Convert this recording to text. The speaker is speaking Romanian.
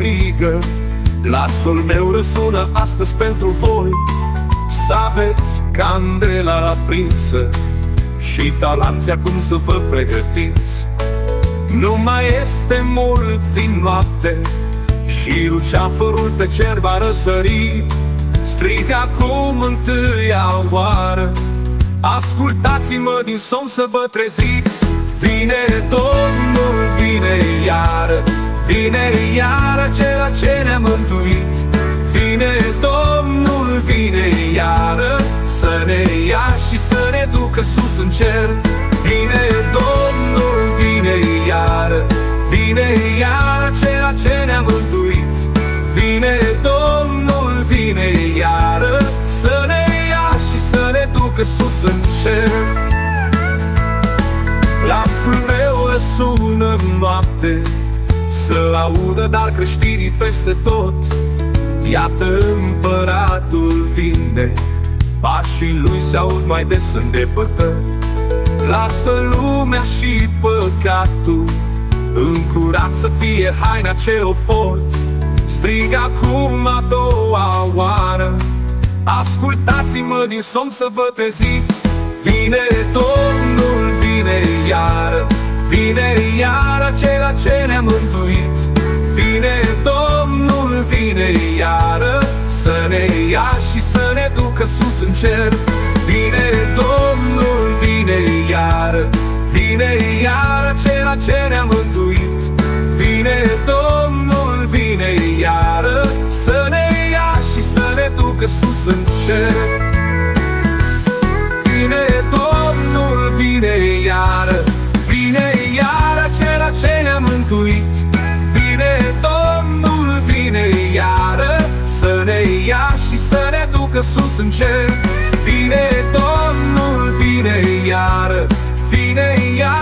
strigă. Glasul meu răsună astăzi pentru voi, să aveți candela aprinsă și talanți acum să vă pregătiți. Nu mai este mult din noapte și luceafărul pe cer va răsări. Strig acum întâia oară, ascultați-mă din somn să vă treziți. Vine Domnul, vine iară, vine iară acela ce ne-a mântuit. Vine Domnul, vine iară, să ne ia și să ne ducă sus în cer. Vine Domnul, vine iară, vine iară acela ce ne-a mântuit. Vine Domnul, vine iară, să ne ia și să ne ducă sus în cer. Glasul meu răsună în noapte, să-l audă dar creștinii peste tot. Iată împăratul vine, pașii lui se aud mai des în depărtări. Lasă lumea și păcatul, în curat să fie haina ce o porți. Strig acum a doua oară, ascultați-mă din somn să vă treziți. Vine Domnul, vine iară, vine iară acela ce ne-a mântuit. Vine Domnul, vine iară, să ne ia și să ne ducă sus în cer. Vine Domnul, vine iară, vine iară acela ce ne-a mântuit. Vine Domnul, vine iară, să ne ia și să ne ducă sus în cer. Vine Domnul, vine iară, vine iară acela ce ne-a mântuit. Vine Domnul, vine iară, să ne ia și să ne ducă sus în cer. Vine Domnul, vine iară, vine iară